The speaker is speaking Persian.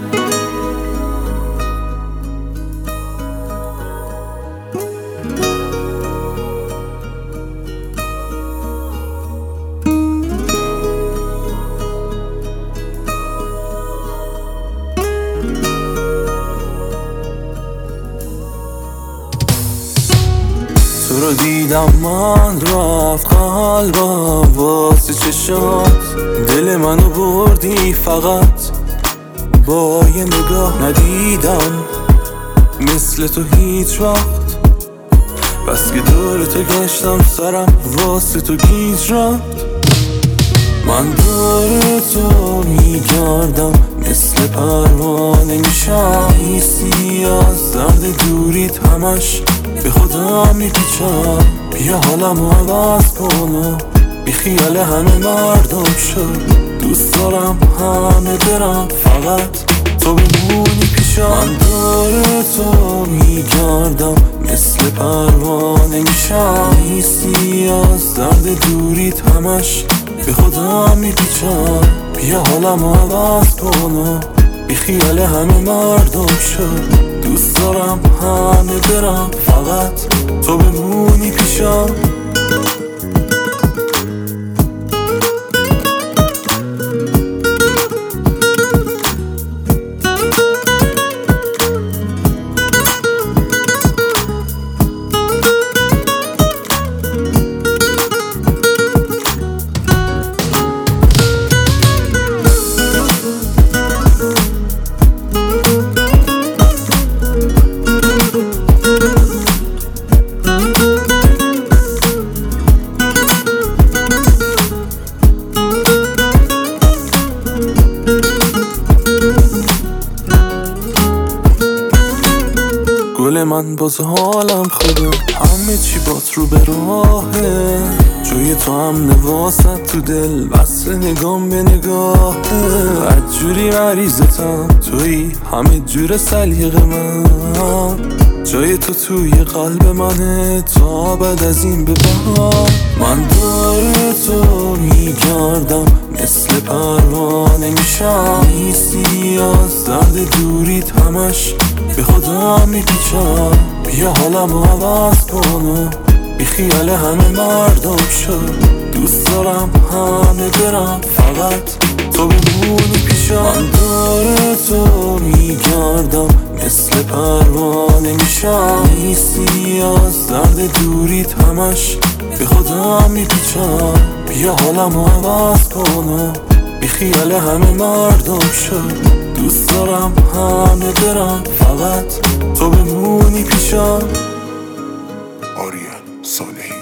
تو رو دیدم من رفت قلبم واسه چشات، دل منو بردی فقط با یه نگاه. ندیدم مثل تو هیچ وقت، بس که دور تو گشتم سرم واسه تو گیج رفت. من دور تو میگردم مثل پروانه میشم، حیثی از درد دوریت همش به خودم میپیچم. بیا حالمو عوض کنم، بی خیال همه مردم شد. دوست دارم همه برم فقط تو بمونی پیشم. من دور تو میگردم مثل پروانه میشم، حیثی از درد دوریت همش به خودم میپیچم. بیا حالمو عوض کنم، بی خیال همه مردم شد. دوست دارم همه برم فقط تو بمونی پیشم. گل من باز حالم خوبه، همه چی بات رو به راهه. جوی تو هم نواسط تو دل، وصل نگام به نگاهه. بدجوری مریضتم توی همه جور سلیقه من، جای تو توی قلب منه تا بعد از این به بعد. من دور تو میگردم مثل پروانه میشم، حیثی از درد دوریت همش به خودم میپیچم. بیا حالمو عوض کنم، بی خیال همه مردم شد. دوست دارم همه برم فقط تو بمونی پیشم. من دور تو میگردم مثل پروانه میشم، حیثی از درد دوریت همش به خودم میپیچم. بیا حالمو عوض کنم، بی خیال همه مردم شد. دوست دارم همه برم فقط تو بمونی پیشم. آریان صالحی.